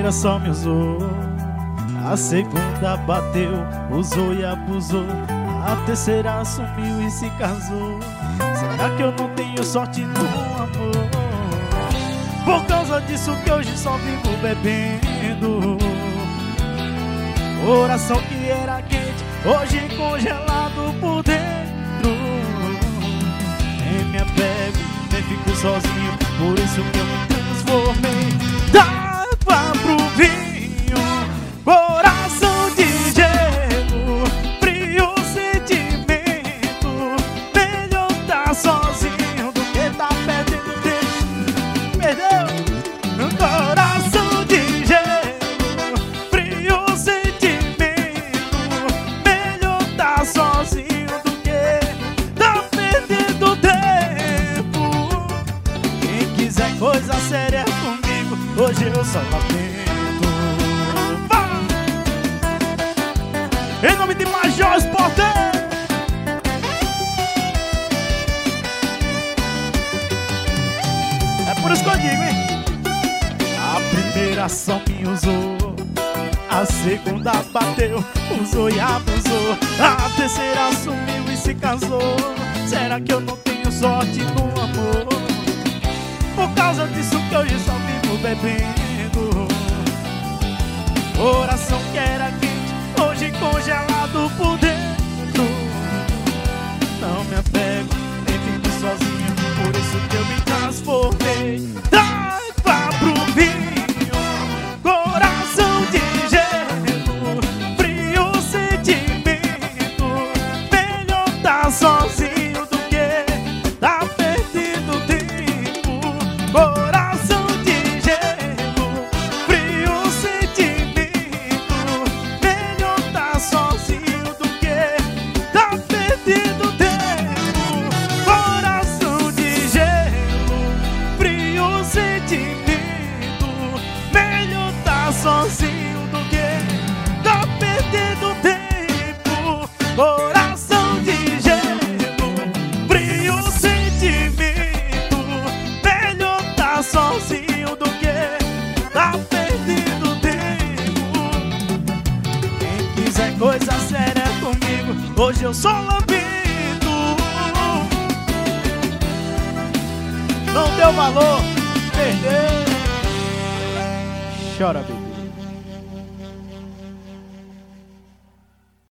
primeira só me usou, a segunda bateu, usou e abusou, a terceira assumiu e se casou. Será que eu não tenho sorte no amor? Por causa disso que hoje só vivo bebendo. Coração que era quente, hoje congelado por dentro. Nem me apego, nem fico sozinho, por isso que eu me transformei d'água pro vinho. Coração de gelo, frio sentimento. Melhor tá sozinho do que tá perdendo tempo. Perdeu? Coração de gelo, frio sentimento. Melhor tá sozinho do que tá perdendo tempo. Quem quiser coisa séria comigo, hoje eu só lamento. Em nome de Major Esporte. É por isso que eu digo, hein? A primeira só me usou, a segunda bateu, usou e abusou, a terceira assumiu e se casou. Será que eu não tenho sorte no amor? Por causa disso que hoje só vivo bebendo. Coração que era quente, hoje congelado por dentro. Não me apego, nem fico sozinho, por isso que eu me transformei d'água pro vinho. Coração de gelo, frio sentimento. Melhor tá sozinho do que tá perdendo tempo. Coração de gelo, frio sentimento. Melhor tá sozinho do que tá perdendo tempo. Coração de gelo, frio sentimento. Melhor tá sozinho do que tá perdendo tempo. Coração de gelo, frio sentimento. Melhor tá sozinho do que tá perdendo tempo. Quem quiser coisa séria comigo, hoje eu só lamento. Não deu valor, perdeu. Chora, baby.